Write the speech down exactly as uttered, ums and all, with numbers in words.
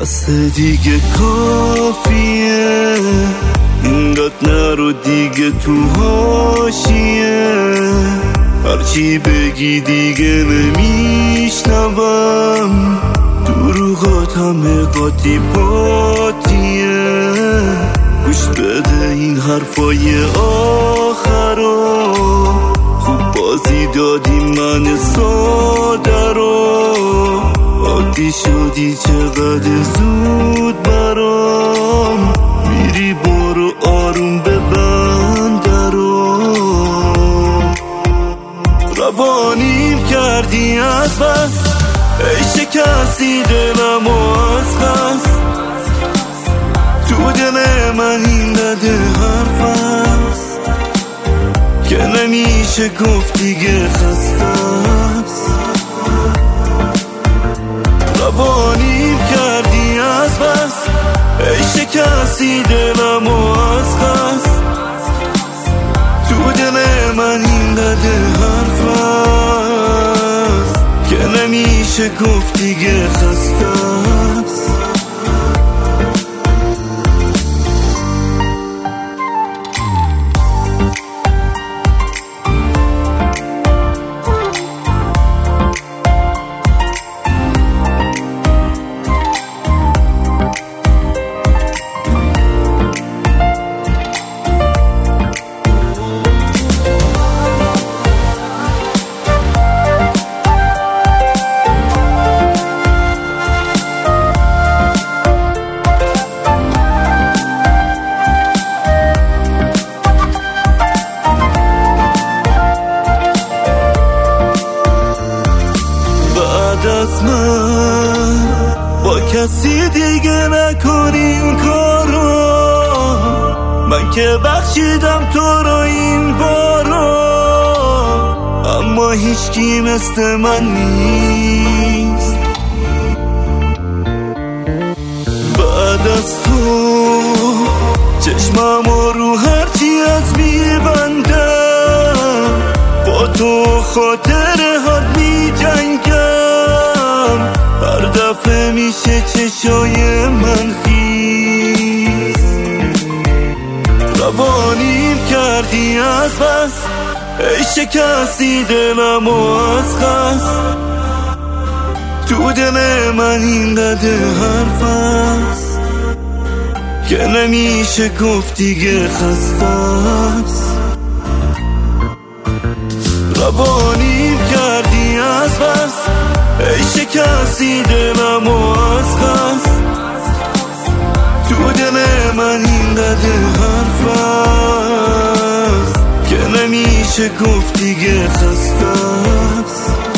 بسته دیگه کافیه، اینقدر نرو دیگه تو حاشیه، هرچی بگی دیگه نمیشنوم، دروغات همه قاطی پاتیه، گوش بده این حرفای آخرا، خوب بازی دادی من ساده رو، عادی شدی چقدر زود برام، میری برو آروم ببند درو، روانیم کردی از بس، ای شکستی دلم از خست، تو دل من این دده حرف است که نمیشه گفت دیگه خسته است، روانیم کردی از بس، ای شکستی دلم از خست، تو دل من این دده حرف است که نمیشه گفت دیگه خسته است. از من با کسی دیگه نکنین کارو، من که بخشیدم تو رو این بارو، اما هیچکی مثل من نیست، بعد از تو چشمم رو هرچی از میبندم، با تو خاطر حال می جنگم، هر دفعه میشه چشای من خیز، روانیم کردی از بس، ای شکستی دلم از خست، تو دل من این قدر حرف است که نمیشه گفت دیگه خسته است، روانیم کردی از بس، ای شکستی دلم از خست، تو دل من این قدر حرف است که نمیشه گفت دیگه خسته است.